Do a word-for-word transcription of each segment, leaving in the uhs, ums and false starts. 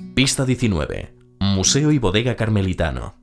Pista diecinueve. Museo y bodega carmelitano.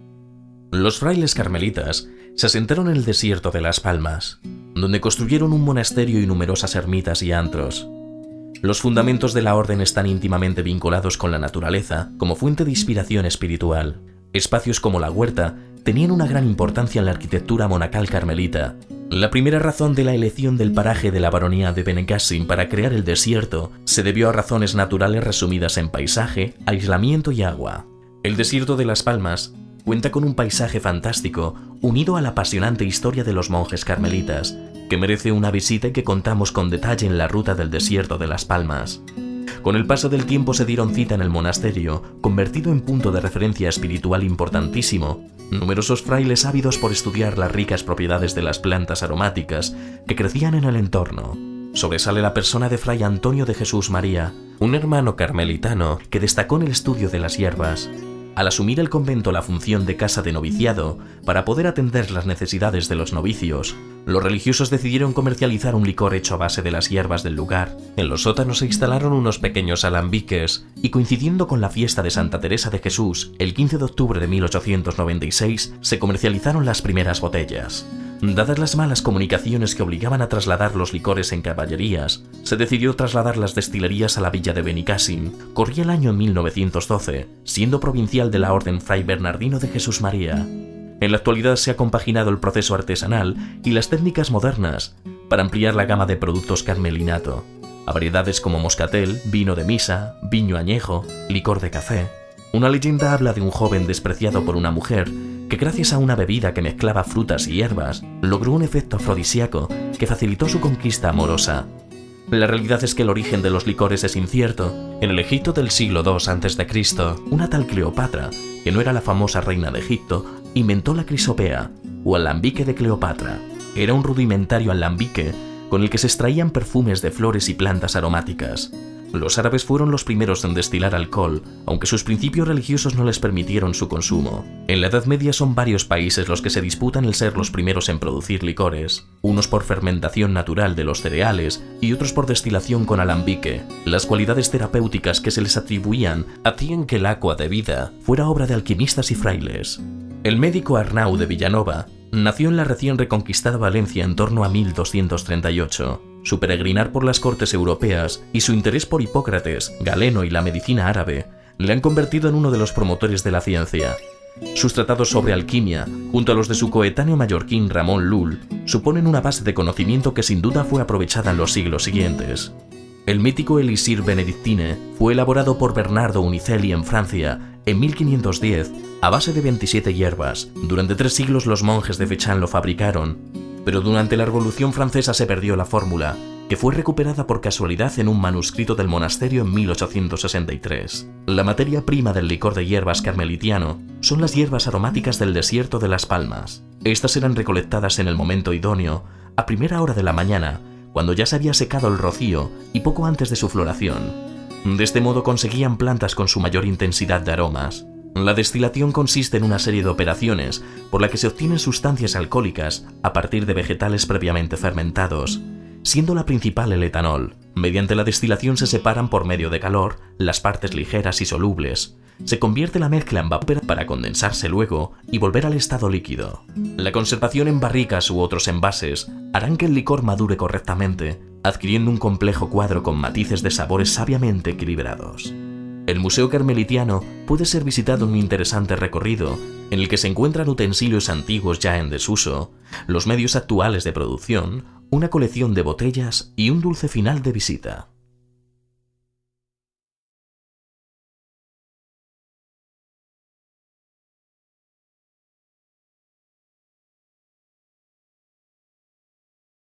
Los frailes carmelitas se asentaron en el desierto de Las Palmas, donde construyeron un monasterio y numerosas ermitas y antros. Los fundamentos de la orden están íntimamente vinculados con la naturaleza como fuente de inspiración espiritual. Espacios como la huerta tenían una gran importancia en la arquitectura monacal carmelita. La primera razón de la elección del paraje de la baronía de Benicàssim para crear el desierto se debió a razones naturales resumidas en paisaje, aislamiento y agua. El desierto de Las Palmas cuenta con un paisaje fantástico unido a la apasionante historia de los monjes carmelitas, que merece una visita y que contamos con detalle en la ruta del desierto de Las Palmas. Con el paso del tiempo se dieron cita en el monasterio, convertido en punto de referencia espiritual importantísimo, numerosos frailes ávidos por estudiar las ricas propiedades de las plantas aromáticas que crecían en el entorno. Sobresale la persona de Fray Antonio de Jesús María, un hermano carmelitano que destacó en el estudio de las hierbas. Al asumir el convento la función de casa de noviciado para poder atender las necesidades de los novicios, los religiosos decidieron comercializar un licor hecho a base de las hierbas del lugar. En los sótanos se instalaron unos pequeños alambiques y, coincidiendo con la fiesta de Santa Teresa de Jesús, el quince de octubre de mil ochocientos noventa y seis, se comercializaron las primeras botellas. Dadas las malas comunicaciones que obligaban a trasladar los licores en caballerías, se decidió trasladar las destilerías a la villa de Benicàssim. Corría el año mil novecientos doce, siendo provincial de la Orden Fray Bernardino de Jesús María. En la actualidad se ha compaginado el proceso artesanal y las técnicas modernas para ampliar la gama de productos carmelinato, a variedades como moscatel, vino de misa, viño añejo, licor de café. Una leyenda habla de un joven despreciado por una mujer que, gracias a una bebida que mezclaba frutas y hierbas, logró un efecto afrodisíaco que facilitó su conquista amorosa. La realidad es que el origen de los licores es incierto. En el Egipto del siglo dos antes de Cristo, una tal Cleopatra, que no era la famosa reina de Egipto, inventó la crisopea, o alambique de Cleopatra. Era un rudimentario alambique con el que se extraían perfumes de flores y plantas aromáticas. Los árabes fueron los primeros en destilar alcohol, aunque sus principios religiosos no les permitieron su consumo. En la Edad Media son varios países los que se disputan el ser los primeros en producir licores, unos por fermentación natural de los cereales y otros por destilación con alambique. Las cualidades terapéuticas que se les atribuían hacían que el agua de vida fuera obra de alquimistas y frailes. El médico Arnau de Villanova nació en la recién reconquistada Valencia en torno a mil doscientos treinta y ocho. Su peregrinar por las cortes europeas y su interés por Hipócrates, Galeno y la medicina árabe le han convertido en uno de los promotores de la ciencia. Sus tratados sobre alquimia, junto a los de su coetáneo mallorquín Ramón Lull, suponen una base de conocimiento que sin duda fue aprovechada en los siglos siguientes. El mítico Elixir benedictine fue elaborado por Bernardo Unicelli en Francia en mil quinientos diez a base de veintisiete hierbas. Durante tres siglos los monjes de Fechan lo fabricaron, pero durante la Revolución Francesa se perdió la fórmula, que fue recuperada por casualidad en un manuscrito del monasterio en mil ochocientos sesenta y tres. La materia prima del licor de hierbas carmelitiano son las hierbas aromáticas del desierto de Las Palmas. Estas eran recolectadas en el momento idóneo, a primera hora de la mañana, cuando ya se había secado el rocío y poco antes de su floración. De este modo conseguían plantas con su mayor intensidad de aromas. La destilación consiste en una serie de operaciones por la que se obtienen sustancias alcohólicas a partir de vegetales previamente fermentados, siendo la principal el etanol. Mediante la destilación se separan por medio de calor las partes ligeras y solubles. Se convierte la mezcla en vapor para condensarse luego y volver al estado líquido. La conservación en barricas u otros envases harán que el licor madure correctamente, adquiriendo un complejo cuadro con matices de sabores sabiamente equilibrados. El Museo Carmelitiano puede ser visitado en un interesante recorrido en el que se encuentran utensilios antiguos ya en desuso, los medios actuales de producción, una colección de botellas y un dulce final de visita.